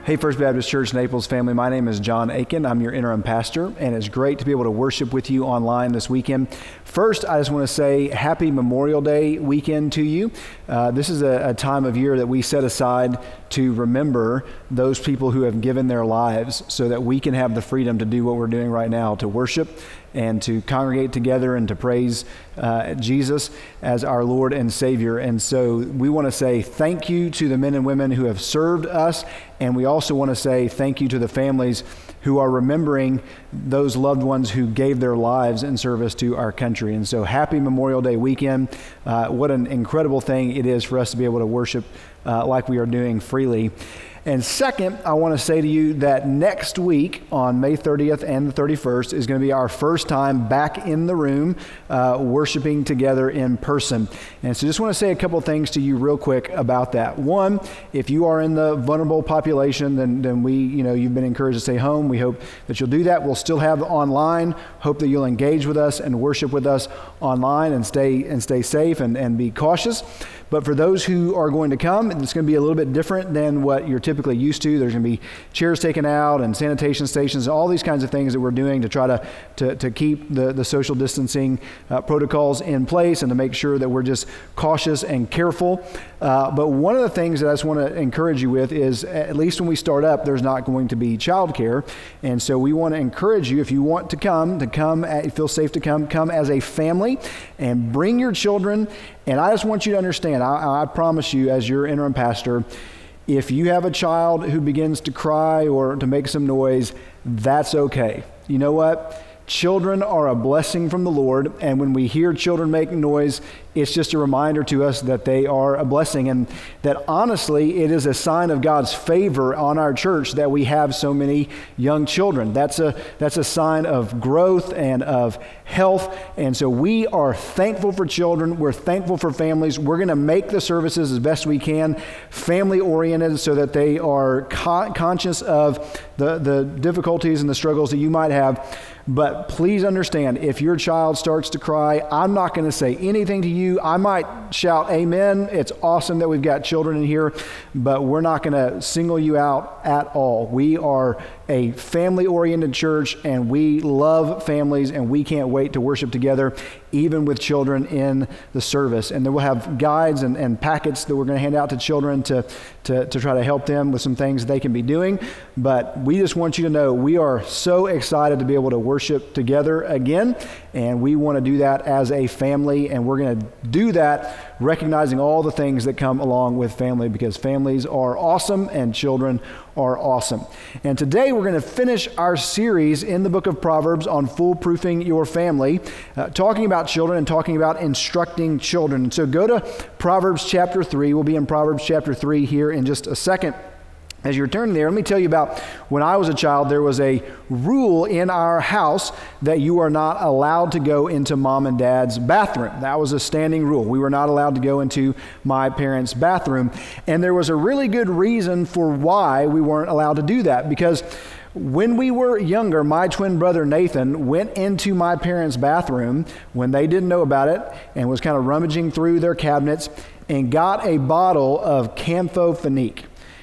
Hey, First Baptist Church Naples family, my name is John Aiken. I'm your interim pastor, and it's great to be able to worship with you online this weekend. First, I just want to say happy Memorial Day weekend to you. This is a time of year that we set aside to remember those people who have given their lives so that we can have the freedom to do what we're doing right now, to worship and to congregate together and to praise Jesus as our Lord and Savior. And so we want to say thank you to the men and women who have served us, and we also want to say thank you to the families who are remembering those loved ones who gave their lives in service to our country. And so happy Memorial Day weekend. What an incredible thing it is for us to be able to worship like we are doing freely. And second, I want to say to you that next week on May 30th and the 31st is going to be our first time back in the room worshiping together in person. And so just want to say a couple things to you real quick about that. One, if you are in the vulnerable population, then you've been encouraged to stay home. We hope that you'll do that. We'll still have online. Hope that you'll engage with us and worship with us online and stay safe and be cautious. But for those who are going to come, it's going to be a little bit different than what you're typically used to. There's going to be chairs taken out and sanitation stations, all these kinds of things that we're doing to try to keep the social distancing protocols in place and to make sure that we're just cautious and careful. But one of the things that I just want to encourage you with is, at least when we start up, there's not going to be childcare. And so we want to encourage you, if you want to come, feel safe to come as a family and bring your children. And I just want you to understand, I promise you, as your interim pastor, if you have a child who begins to cry or to make some noise, that's okay. You know what? Children are a blessing from the Lord, and when we hear children make noise, it's just a reminder to us that they are a blessing, and that honestly, it is a sign of God's favor on our church that we have so many young children. That's a sign of growth and of health, and so we are thankful for children. We're thankful for families. We're going to make the services as best we can family-oriented so that they are conscious of the difficulties and the struggles that you might have. But please understand, if your child starts to cry, I'm not going to say anything to you. I might shout amen. It's awesome that we've got children in here, but we're not going to single you out at all. We are a family-oriented church, and we love families, and we can't wait to worship together, even with children in the service. And then we'll have guides and packets that we're going to hand out to children to try to help them with some things they can be doing. But we just want you to know we are so excited to be able to worship together again, and we want to do that as a family, and we're going to do that recognizing all the things that come along with family, because families are awesome and children are awesome. And today we're going to finish our series in the book of Proverbs on foolproofing your family, talking about children and talking about instructing children. And so go to Proverbs chapter 3. We'll be in Proverbs chapter 3 here in just a second. As you're turning there, let me tell you about when I was a child. There was a rule in our house that you are not allowed to go into mom and dad's bathroom. That was a standing rule. We were not allowed to go into my parents' bathroom. And there was a really good reason for why we weren't allowed to do that, because when we were younger, my twin brother Nathan went into my parents' bathroom when they didn't know about it and was kind of rummaging through their cabinets and got a bottle of Campho-Phenique,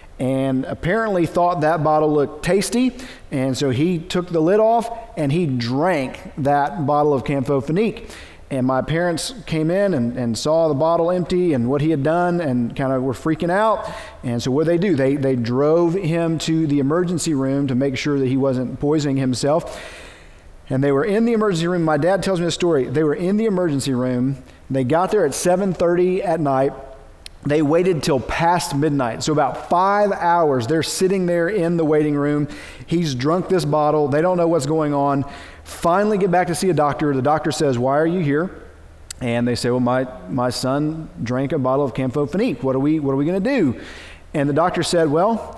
and apparently thought that bottle looked tasty, and so he took the lid off and he drank that bottle of Campho-Phenique. And my parents came in and saw the bottle empty and what he had done, and kind of were freaking out. And so what did they do? They drove him to the emergency room to make sure that he wasn't poisoning himself. And they were in the emergency room. My dad tells me the story. They were in the emergency room. They got there at 7:30 at night. They waited till past midnight. So about 5 hours, they're sitting there in the waiting room. He's drunk this bottle. They don't know what's going on. Finally get back to see a doctor. The doctor says, "Why are you here?" And they say, "Well, my son drank a bottle of Campho-Phenique. What are we going to do?" And the doctor said, "Well,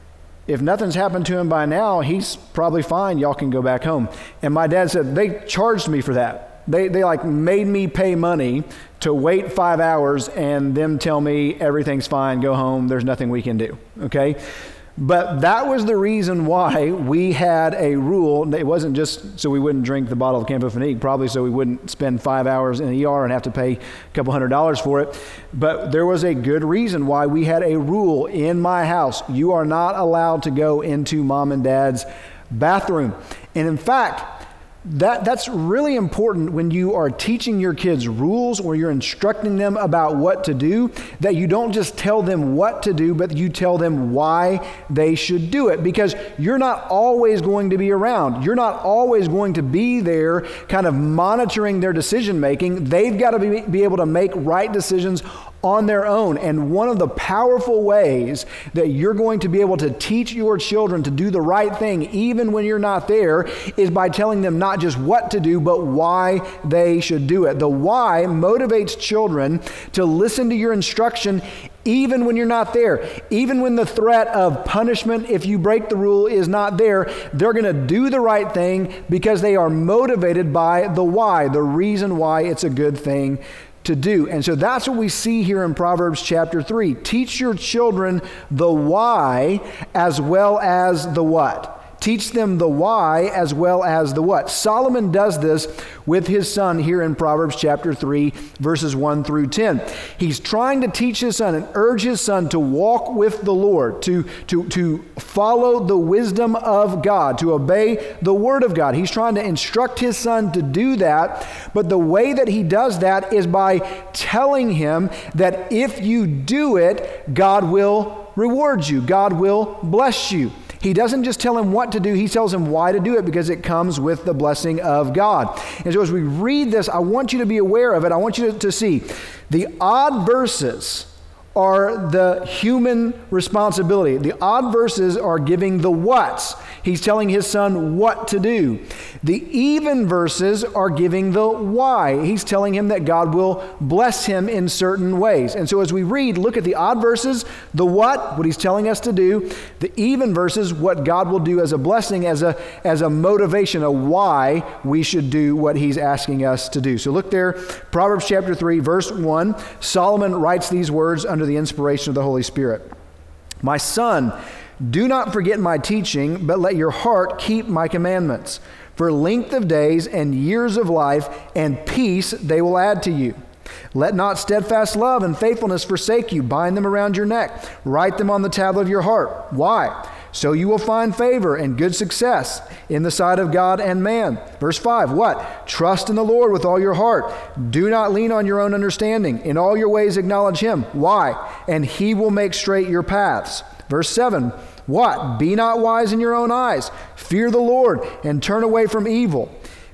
if nothing's happened to him by now, he's probably fine. Y'all can go back home." And my dad said, "They charged me for that. They like made me pay money to wait 5 hours and them tell me everything's fine, go home, there's nothing we can do." Okay? But that was the reason why we had a rule. It wasn't just so we wouldn't drink the bottle of Campho-Phenique, probably so we wouldn't spend 5 hours in the ER and have to pay a couple $100s for it. But there was a good reason why we had a rule in my house. You are not allowed to go into mom and dad's bathroom. And in fact, that's really important when you are teaching your kids rules or you're instructing them about what to do, that you don't just tell them what to do, but you tell them why they should do it, because you're not always going to be around. You're not always going to be there kind of monitoring their decision making. They've got to be able to make right decisions on their own. And one of the powerful ways that you're going to be able to teach your children to do the right thing, even when you're not there, is by telling them not just what to do, but why they should do it. The why motivates children to listen to your instruction even when you're not there. Even when the threat of punishment if you break the rule is not there, they're going to do the right thing because they are motivated by the why, the reason why it's a good thing to do. And so that's what we see here in Proverbs chapter 3. Teach your children the why as well as the what. Teach them the why as well as the what. Solomon does this with his son here in Proverbs chapter 3, verses 1 through 10. He's trying to teach his son and urge his son to walk with the Lord, to follow the wisdom of God, to obey the word of God. He's trying to instruct his son to do that, but the way that he does that is by telling him that if you do it, God will reward you. God will bless you. He doesn't just tell him what to do, he tells him why to do it, because it comes with the blessing of God. And so as we read this, I want you to be aware of it. I want you to see the odd verses are the human responsibility. The odd verses are giving the whats. He's telling his son what to do. The even verses are giving the why. He's telling him that God will bless him in certain ways. And so as we read, look at the odd verses, the what he's telling us to do, the even verses, what God will do as a blessing, as a motivation, a why we should do what he's asking us to do. So look there, Proverbs chapter 3, verse 1, Solomon writes these words under the inspiration of the Holy Spirit. My son, do not forget my teaching, but let your heart keep my commandments. For length of days and years of life and peace they will add to you. Let not steadfast love and faithfulness forsake you. Bind them around your neck. Write them on the tablet of your heart. Why? So you will find favor and good success in the sight of God and man. Verse 5, what? Trust in the Lord with all your heart. Do not lean on your own understanding. In all your ways acknowledge him. Why? And he will make straight your paths. Verse 7, what? Be not wise in your own eyes. Fear the Lord and turn away from evil.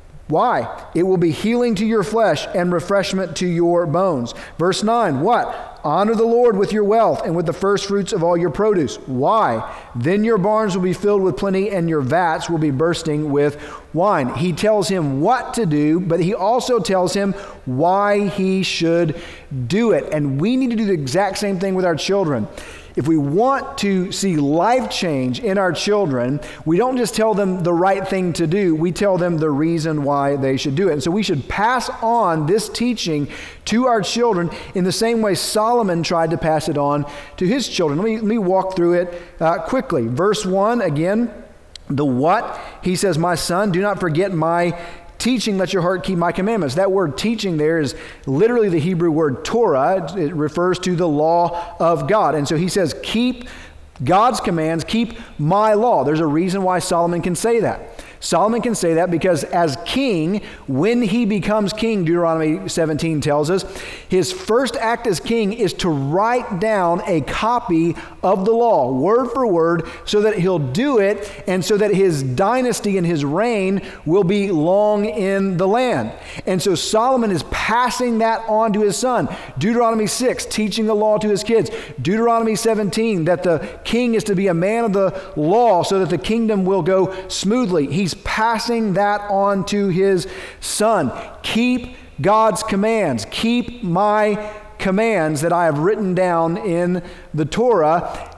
Why? It will be healing to your flesh and refreshment to your bones. Verse 9, what? Honor the Lord with your wealth and with the first fruits of all your produce. Why? Then your barns will be filled with plenty and your vats will be bursting with wine. He tells him what to do, but he also tells him why he should do it. And we need to do the exact same thing with our children. If we want to see life change in our children, we don't just tell them the right thing to do, we tell them the reason why they should do it. And so we should pass on this teaching to our children in the same way Solomon tried to pass it on to his children. Let me walk through it quickly. Verse 1, again, the what? He says, my son, do not forget my teaching, let your heart keep my commandments. That word teaching there is literally the Hebrew word Torah. It refers to the law of God. And so he says, keep God's commands, keep my law. There's a reason why Solomon can say that. Solomon can say that because as king, when he becomes king, Deuteronomy 17 tells us, his first act as king is to write down a copy of the law, word for word, so that he'll do it and so that his dynasty and his reign will be long in the land. And so Solomon is passing that on to his son. Deuteronomy 6, teaching the law to his kids. Deuteronomy 17, that the king is to be a man of the law so that the kingdom will go smoothly. He's passing that on to his son. Keep God's commands. Keep my commands that I have written down in the Torah.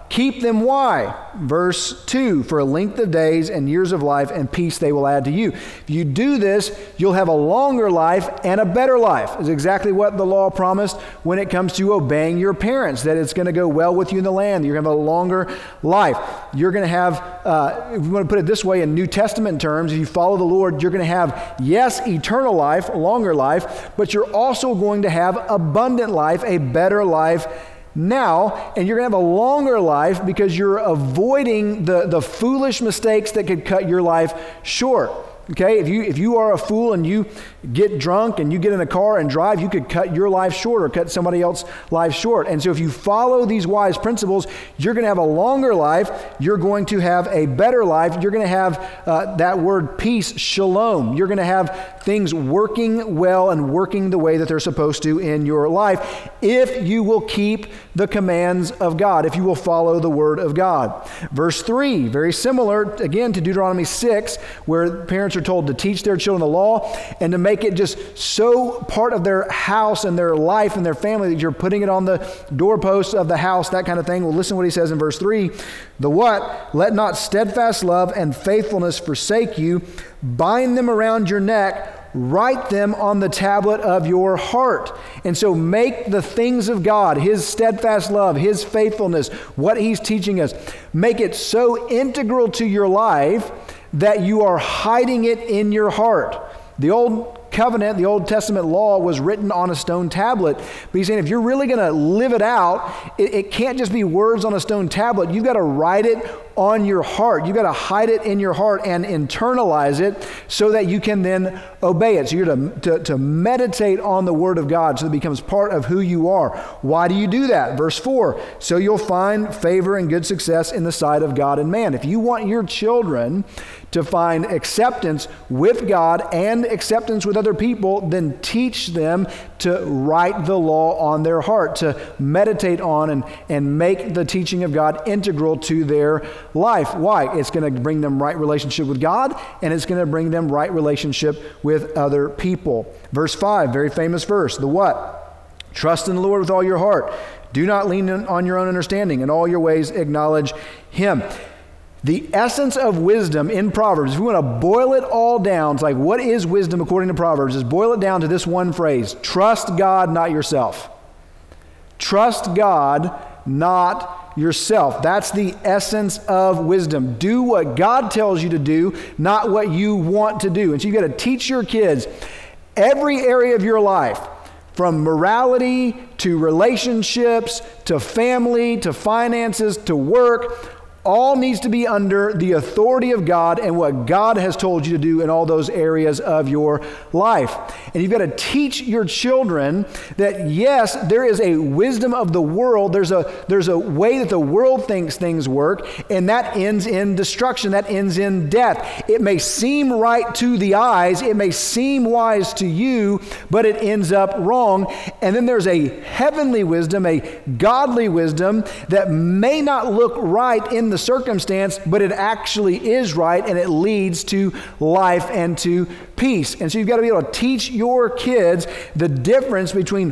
Keep them, why? Verse 2, for a length of days and years of life and peace they will add to you. If you do this, you'll have a longer life and a better life. Is exactly what the law promised when it comes to obeying your parents, that it's going to go well with you in the land. You're going to have a longer life. You're going to have, if you want to put it this way in New Testament terms, if you follow the Lord, you're going to have, yes, eternal life, a longer life, but you're also going to have abundant life, a better life now, and you're going to have a longer life because you're avoiding the foolish mistakes that could cut your life short. Okay, if you are a fool and you get drunk and you get in a car and drive, you could cut your life short or cut somebody else's life short. And so if you follow these wise principles, you're going to have a longer life. You're going to have a better life. You're going to have that word peace, shalom. You're going to have things working well and working the way that they're supposed to in your life if you will keep the commands of God, if you will follow the word of God. Verse 3, very similar again to Deuteronomy 6, where parents are told to teach their children the law and to make it just so part of their house and their life and their family that you're putting it on the doorposts of the house, that kind of thing. Well, listen to what he says in verse 3. The what? Let not steadfast love and faithfulness forsake you. Bind them around your neck. Write them on the tablet of your heart. And so make the things of God, his steadfast love, his faithfulness, what he's teaching us, make it so integral to your life that you are hiding it in your heart. The Old Covenant, the Old Testament law was written on a stone tablet. But he's saying if you're really going to live it out, it can't just be words on a stone tablet. You've got to write it on your heart. You've got to hide it in your heart and internalize it so that you can then obey it. So you're to meditate on the Word of God so it becomes part of who you are. Why do you do that? Verse 4, so you'll find favor and good success in the sight of God and man. If you want your children to find acceptance with God and acceptance with other people, then teach them to write the law on their heart, to meditate on and make the teaching of God integral to their life. Why? It's going to bring them right relationship with God, and it's going to bring them right relationship with other people. Verse 5, very famous verse. The what? Trust in the Lord with all your heart. Do not lean on your own understanding. In all your ways acknowledge him. The essence of wisdom in Proverbs, if we want to boil it all down, it's like, what is wisdom according to Proverbs? Is boil it down to this one phrase: trust God, not yourself. Trust God, not yourself. That's the essence of wisdom. Do what God tells you to do, not what you want to do. And so you've got to teach your kids every area of your life, from morality to relationships to family to finances to work. All needs to be under the authority of God and what God has told you to do in all those areas of your life. And you've got to teach your children that, yes, there is a wisdom of the world. There's a way that the world thinks things work, and that ends in destruction. That ends in death. It may seem right to the eyes. It may seem wise to you, but it ends up wrong. And then there's a heavenly wisdom, a godly wisdom that may not look right in the circumstance, but it actually is right, and it leads to life and to peace. And so you've got to be able to teach your kids the difference between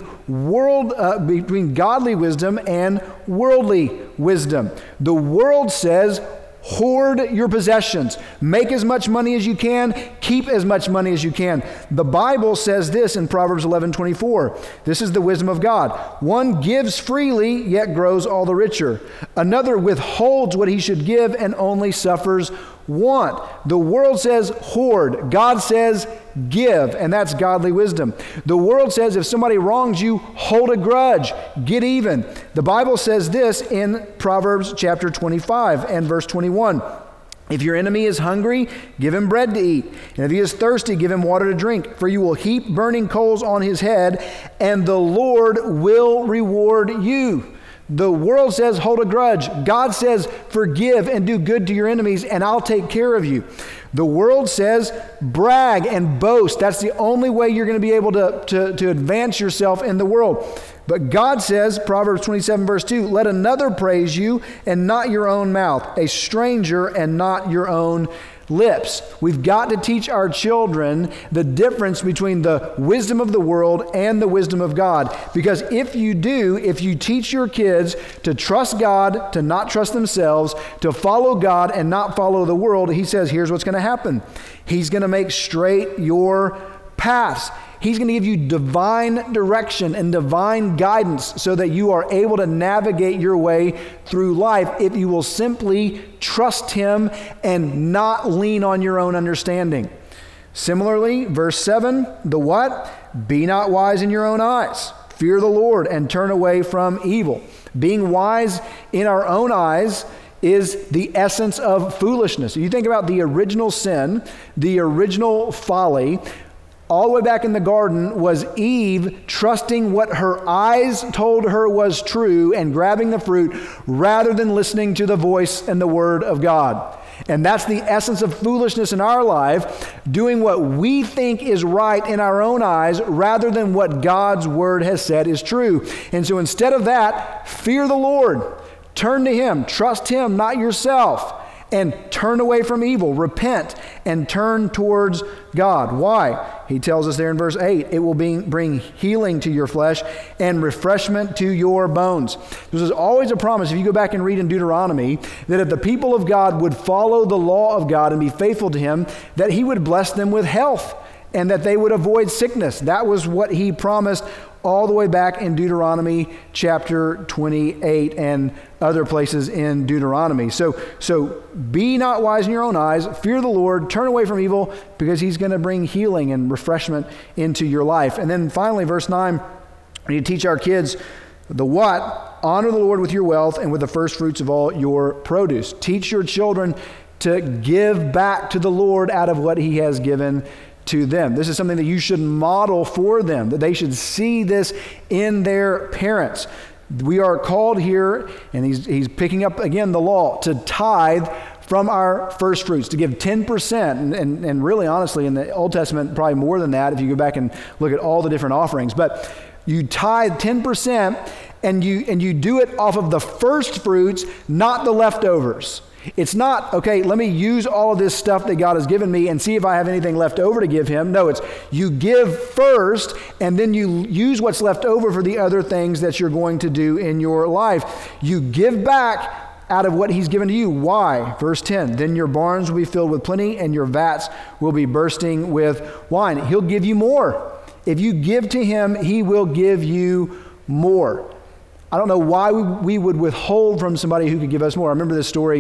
between godly wisdom and worldly wisdom. The world says, hoard your possessions. Make as much money as you can. Keep as much money as you can. The Bible says this in Proverbs 11:24. This is the wisdom of God. One gives freely, yet grows all the richer. Another withholds what he should give and only suffers want. The world says hoard. God says give, and that's godly wisdom. The world says if somebody wrongs you, hold a grudge, get even. The Bible says this in Proverbs chapter 25 and verse 21. If your enemy is hungry, give him bread to eat. And if he is thirsty, give him water to drink. For you will heap burning coals on his head, and the Lord will reward you. The world says hold a grudge. God says forgive and do good to your enemies, and I'll take care of you. The world says brag and boast. That's the only way you're going to be able to advance yourself in the world. But God says, Proverbs 27 verse 2, let another praise you and not your own mouth, a stranger and not your own lips. We've got to teach our children the difference between the wisdom of the world and the wisdom of God. Because if you teach your kids to trust God, to not trust themselves, to follow God and not follow the world, he says, here's what's going to happen. He's going to make straight your paths. He's going to give you divine direction and divine guidance so that you are able to navigate your way through life if you will simply trust him and not lean on your own understanding. Similarly, verse 7, the what? Be not wise in your own eyes. Fear the Lord and turn away from evil. Being wise in our own eyes is the essence of foolishness. You think about the original sin, the original folly. All the way back in the garden was Eve trusting what her eyes told her was true and grabbing the fruit rather than listening to the voice and the word of God. And that's the essence of foolishness in our life, doing what we think is right in our own eyes rather than what God's word has said is true. And so instead of that, fear the Lord, turn to him, trust him, not yourself. And turn away from evil, repent, and turn towards God. Why? He tells us there in verse 8, it will bring healing to your flesh and refreshment to your bones. This is always a promise, if you go back and read in Deuteronomy, that if the people of God would follow the law of God and be faithful to him, that he would bless them with health and that they would avoid sickness. That was what he promised all the way back in Deuteronomy chapter 28 and other places in Deuteronomy. So be not wise in your own eyes, fear the Lord, turn away from evil, because he's going to bring healing and refreshment into your life. And then finally, verse 9, we need to teach our kids the what? Honor the Lord with your wealth and with the first fruits of all your produce. Teach your children to give back to the Lord out of what he has given to them. This is something that you should model for them, that they should see this in their parents. We are called here, and he's picking up again the law, to tithe from our first fruits, to give 10%, and really honestly in the Old Testament probably more than that if you go back and look at all the different offerings. But you tithe 10% and you do it off of the first fruits, not the leftovers. It's not, okay, let me use all of this stuff that God has given me and see if I have anything left over to give him. No, it's you give first and then you use what's left over for the other things that you're going to do in your life. You give back out of what he's given to you. Why? Verse 10, then your barns will be filled with plenty and your vats will be bursting with wine. He'll give you more. If you give to him, he will give you more. I don't know why we would withhold from somebody who could give us more. I remember this story.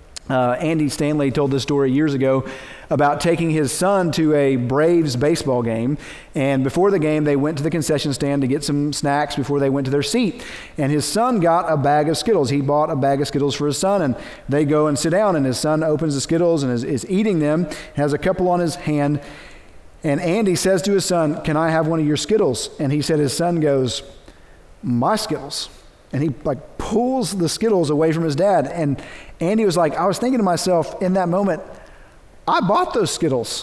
Andy Stanley told this story years ago about taking his son to a Braves baseball game. And before the game, they went to the concession stand to get some snacks before they went to their seat. And his son got a bag of Skittles. He bought a bag of Skittles for his son. And they go and sit down. And his son opens the Skittles and is eating them, has a couple on his hand. And Andy says to his son, "Can I have one of your Skittles?" And he said, his son goes, "My Skittles." And he pulls the Skittles away from his dad. And Andy was like, I was thinking to myself in that moment, I bought those Skittles.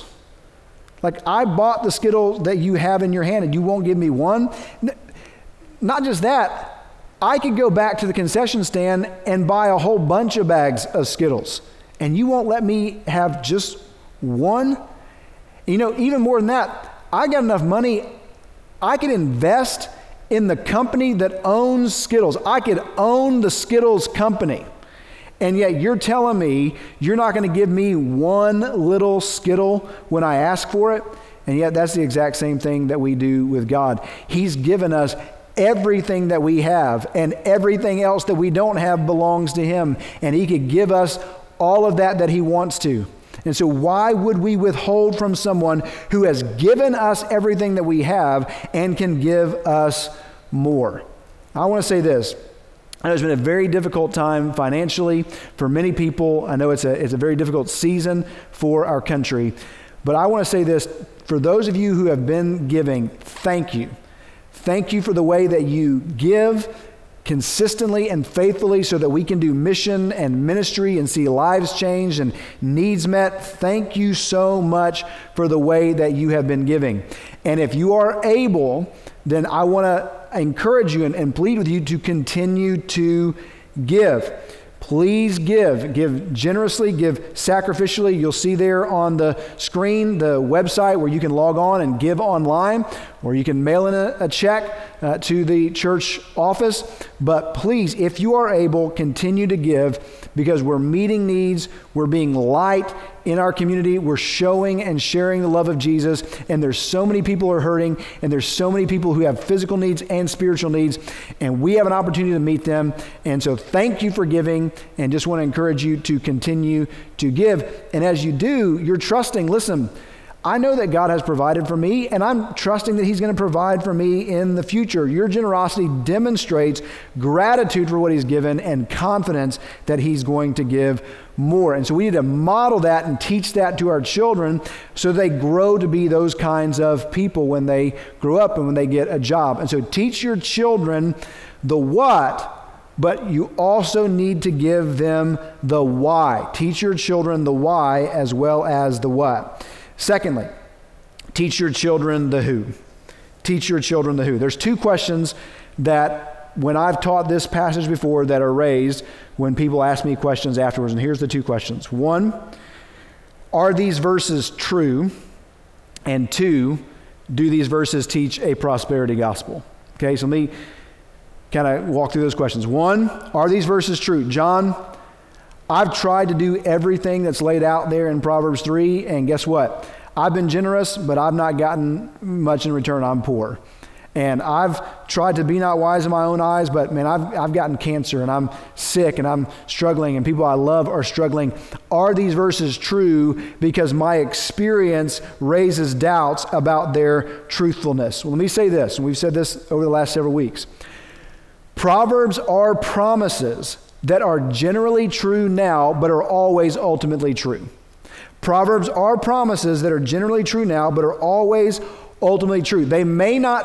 I bought the Skittles that you have in your hand and you won't give me one. Not just that, I could go back to the concession stand and buy a whole bunch of bags of Skittles. And you won't let me have just one? Even more than that, I got enough money, I could invest in the company that owns Skittles. I could own the Skittles company. And yet you're telling me you're not going to give me one little Skittle when I ask for it? And yet that's the exact same thing that we do with God. He's given us everything that we have, and everything else that we don't have belongs to him. And he could give us all of that he wants to. And so why would we withhold from someone who has given us everything that we have and can give us more? I want to say this. I know it's been a very difficult time financially for many people. I know it's a very difficult season for our country. But I want to say this. For those of you who have been giving, thank you. Thank you for the way that you give consistently and faithfully so that we can do mission and ministry and see lives changed and needs met. Thank you so much for the way that you have been giving. And if you are able, then I want to encourage you and plead with you to continue to give. please give. Give generously, give sacrificially. You'll see there on the screen the website where you can log on and give online, or you can mail in a check to the church office. But please, if you are able, continue to give, because we're meeting needs, we're being light in our community, we're showing and sharing the love of Jesus, and there's so many people who are hurting, and there's so many people who have physical needs and spiritual needs, and we have an opportunity to meet them. And so thank you for giving, and just want to encourage you to continue to give. And as you do, you're trusting, listen, I know that God has provided for me, and I'm trusting that He's going to provide for me in the future. Your generosity demonstrates gratitude for what He's given and confidence that He's going to give more. And so we need to model that and teach that to our children so they grow to be those kinds of people when they grow up and when they get a job. And so teach your children the what, but you also need to give them the why. Teach your children the why as well as the what. Secondly, teach your children the who. Teach your children the who. There's two questions that when I've taught this passage before that are raised when people ask me questions afterwards, and here's the two questions. One, are these verses true? And two, do these verses teach a prosperity gospel? Okay, so let me kind of walk through those questions. One, are these verses true? John, I've tried to do everything that's laid out there in Proverbs 3, and guess what? I've been generous, but I've not gotten much in return. I'm poor. And I've tried to be not wise in my own eyes, but man, I've gotten cancer, and I'm sick, and I'm struggling, and people I love are struggling. Are these verses true? Because my experience raises doubts about their truthfulness. Well, let me say this, and we've said this over the last several weeks. Proverbs are promises that are generally true now, but are always ultimately true. Proverbs are promises that are generally true now, but are always ultimately true. They may not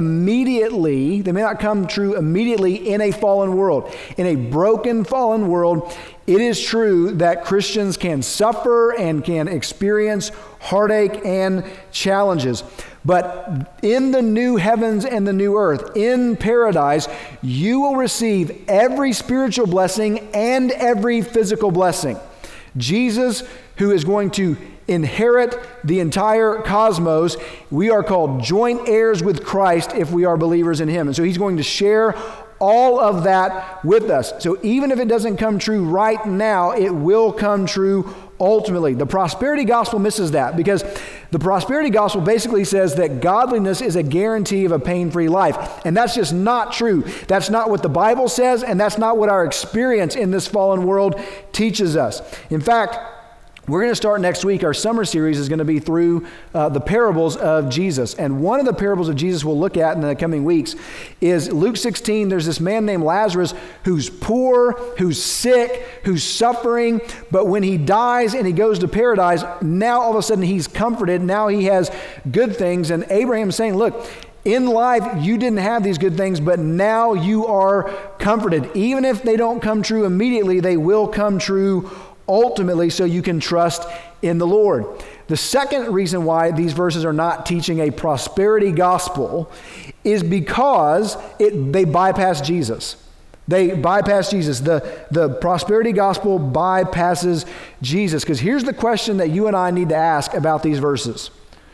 come true immediately in a fallen world. In a broken, fallen world, it is true that Christians can suffer and can experience heartache and challenges. But in the new heavens and the new earth, in paradise, you will receive every spiritual blessing and every physical blessing. Jesus, who is going to inherit the entire cosmos, we are called joint heirs with Christ if we are believers in Him. And so He's going to share all of that with us. So even if it doesn't come true right now, it will come true ultimately. The prosperity gospel misses that, because the prosperity gospel basically says that godliness is a guarantee of a pain-free life. And that's just not true. That's not what the Bible says, and that's not what our experience in this fallen world teaches us. In fact, we're going to start next week. Our summer series is going to be through the parables of Jesus. And one of the parables of Jesus we'll look at in the coming weeks is Luke 16. There's this man named Lazarus who's poor, who's sick, who's suffering. But when he dies and he goes to paradise, now all of a sudden he's comforted. Now he has good things. And Abraham's saying, look, in life, you didn't have these good things, but now you are comforted. Even if they don't come true immediately, they will come true ultimately, so you can trust in the Lord. The second reason why these verses are not teaching a prosperity gospel is because they bypass Jesus. They bypass Jesus. The prosperity gospel bypasses Jesus. Because here's the question that you and I need to ask about these verses.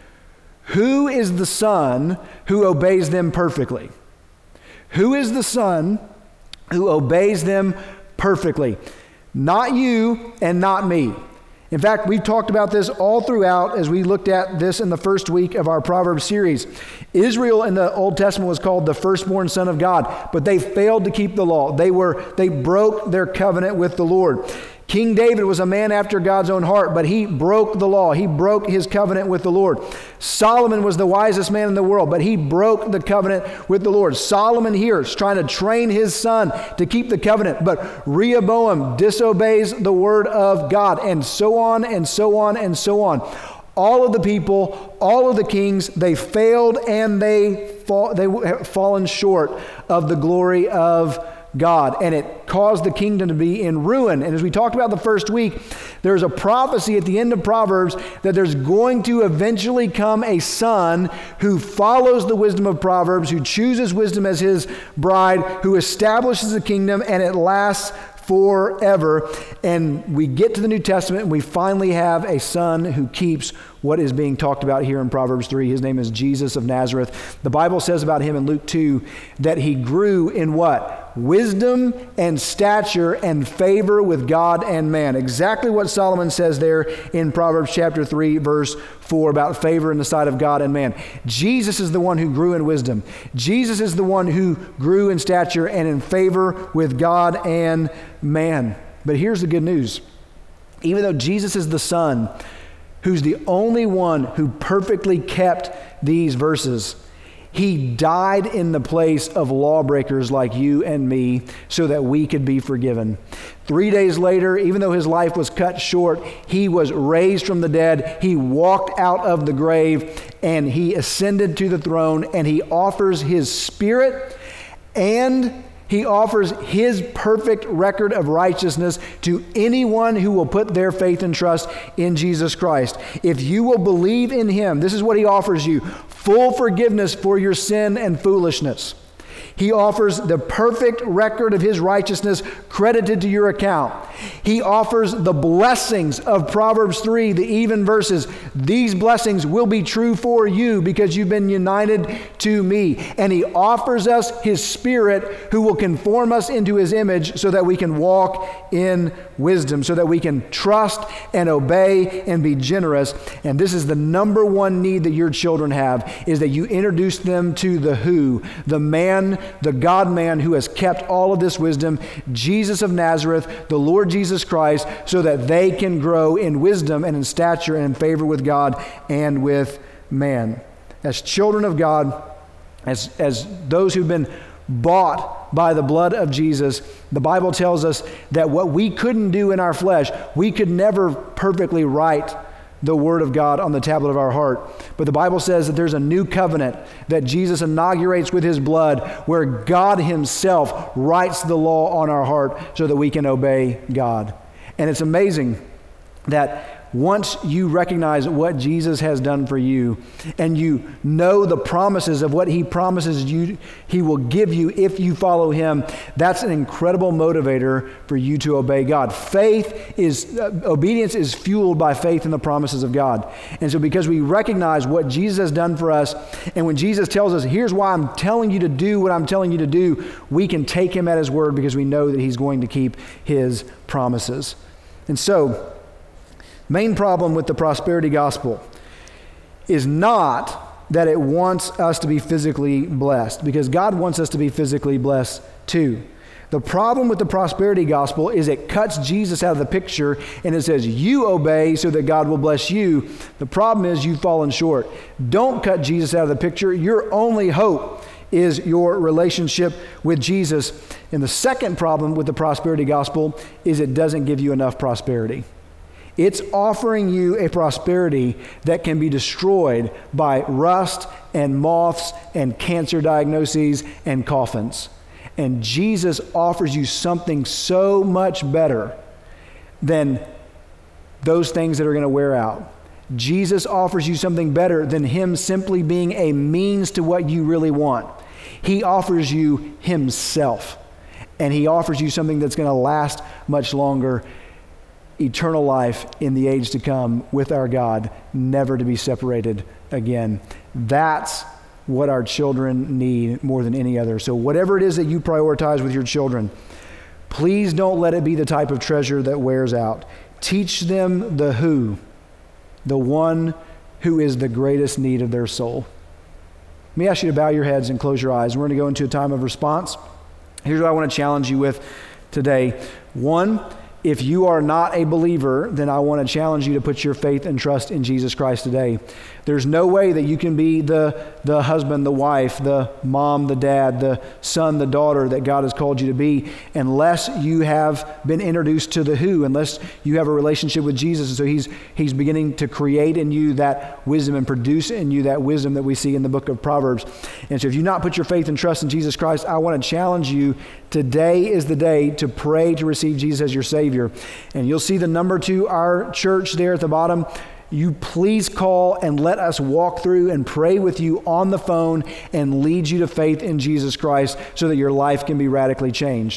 Who is the son who obeys them perfectly? Who is the son who obeys them perfectly? Not you and not me. In fact, we've talked about this all throughout as we looked at this in the first week of our Proverbs series. Israel in the Old Testament was called the firstborn son of God, but they failed to keep the law. They broke their covenant with the Lord. King David was a man after God's own heart, but he broke the law. He broke his covenant with the Lord. Solomon was the wisest man in the world, but he broke the covenant with the Lord. Solomon here is trying to train his son to keep the covenant, but Rehoboam disobeys the word of God, and so on and so on and so on. All of the people, all of the kings, they failed, and they have fallen short of the glory of God, and it caused the kingdom to be in ruin. And as we talked about the first week, there's a prophecy at the end of Proverbs that there's going to eventually come a son who follows the wisdom of Proverbs, who chooses wisdom as his bride, who establishes a kingdom, and it lasts forever. And we get to the New Testament and we finally have a son who keeps what is being talked about here in Proverbs 3. His name is Jesus of Nazareth. The Bible says about him in Luke 2 that he grew in what? Wisdom and stature and favor with God and man. Exactly what Solomon says there in Proverbs chapter 3, verse 4 about favor in the sight of God and man. Jesus is the one who grew in wisdom. Jesus is the one who grew in stature and in favor with God and man. But here's the good news. Even though Jesus is the Son, who's the only one who perfectly kept these verses, he died in the place of lawbreakers like you and me so that we could be forgiven. 3 days later, even though his life was cut short, he was raised from the dead. He walked out of the grave and he ascended to the throne, and he offers his Spirit and he offers his perfect record of righteousness to anyone who will put their faith and trust in Jesus Christ. If you will believe in him, this is what he offers you: full forgiveness for your sin and foolishness. He offers the perfect record of his righteousness credited to your account. He offers the blessings of Proverbs 3, the even verses. These blessings will be true for you because you've been united to me. And he offers us his Spirit who will conform us into his image so that we can walk in wisdom, so that we can trust and obey and be generous. And this is the number one need that your children have, is that you introduce them to the who, the man, the God-man who has kept all of this wisdom, Jesus of Nazareth, the Lord Jesus Christ, so that they can grow in wisdom and in stature and in favor with God and with man. As children of God, as those who've been bought by the blood of Jesus, the Bible tells us that what we couldn't do in our flesh, we could never perfectly write the Word of God on the tablet of our heart. But the Bible says that there's a new covenant that Jesus inaugurates with his blood, where God himself writes the law on our heart so that we can obey God. And it's amazing that once you recognize what Jesus has done for you, and you know the promises of what he promises you, he will give you if you follow him, that's an incredible motivator for you to obey God. Obedience is fueled by faith in the promises of God. And so because we recognize what Jesus has done for us, and when Jesus tells us, here's why I'm telling you to do what I'm telling you to do, we can take him at his word because we know that he's going to keep his promises. And so, main problem with the prosperity gospel is not that it wants us to be physically blessed, because God wants us to be physically blessed too. The problem with the prosperity gospel is it cuts Jesus out of the picture and it says, you obey so that God will bless you. The problem is you've fallen short. Don't cut Jesus out of the picture. Your only hope is your relationship with Jesus. And the second problem with the prosperity gospel is it doesn't give you enough prosperity. It's offering you a prosperity that can be destroyed by rust and moths and cancer diagnoses and coffins. And Jesus offers you something so much better than those things that are going to wear out. Jesus offers you something better than him simply being a means to what you really want. He offers you himself. And he offers you something that's going to last much longer: eternal life in the age to come with our God, never to be separated again. That's what our children need more than any other. So whatever it is that you prioritize with your children, please don't let it be the type of treasure that wears out. Teach them the who, the one who is the greatest need of their soul. Let me ask you to bow your heads and close your eyes. We're going to go into a time of response. Here's what I want to challenge you with today. One, if you are not a believer, then I want to challenge you to put your faith and trust in Jesus Christ today. There's no way that you can be the husband, the wife, the mom, the dad, the son, the daughter that God has called you to be unless you have been introduced to the who, unless you have a relationship with Jesus. And so he's beginning to create in you that wisdom and produce in you that wisdom that we see in the book of Proverbs. And so if you've not put your faith and trust in Jesus Christ, I want to challenge you. Today is the day to pray to receive Jesus as your Savior. And you'll see the number to our church there at the bottom. You please call and let us walk through and pray with you on the phone and lead you to faith in Jesus Christ so that your life can be radically changed.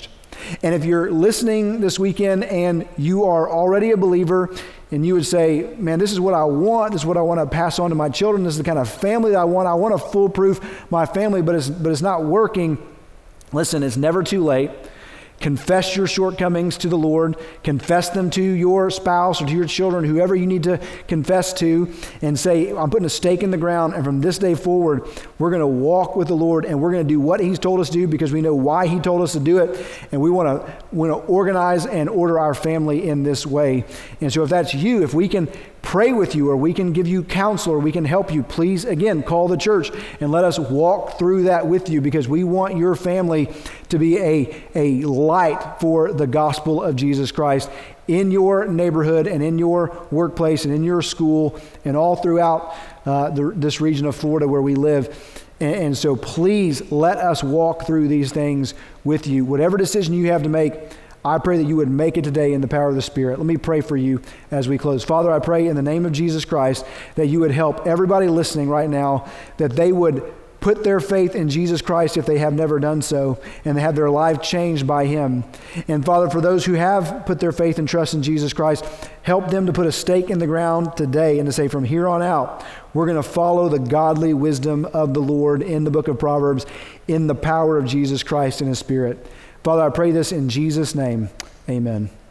And if you're listening this weekend and you are already a believer and you would say, man, this is what I want. This is what I want to pass on to my children. This is the kind of family that I want. I want to foolproof my family, but it's not working. Listen, it's never too late. Confess your shortcomings to the Lord. Confess them to your spouse or to your children, whoever you need to confess to, and say, I'm putting a stake in the ground, and from this day forward, we're going to walk with the Lord, and we're going to do what He's told us to do because we know why He told us to do it, and we want to organize and order our family in this way. And so if that's you, if we can pray with you, or we can give you counsel, or we can help you, please, again, call the church and let us walk through that with you, because we want your family to be a light for the gospel of Jesus Christ in your neighborhood and in your workplace and in your school and all throughout this region of Florida where we live. And so please let us walk through these things with you. Whatever decision you have to make, I pray that you would make it today in the power of the Spirit. Let me pray for you as we close. Father, I pray in the name of Jesus Christ that you would help everybody listening right now, that they would put their faith in Jesus Christ if they have never done so, and have their life changed by Him. And Father, for those who have put their faith and trust in Jesus Christ, help them to put a stake in the ground today and to say, from here on out, we're going to follow the godly wisdom of the Lord in the book of Proverbs, in the power of Jesus Christ and His Spirit. Father, I pray this in Jesus' name. Amen.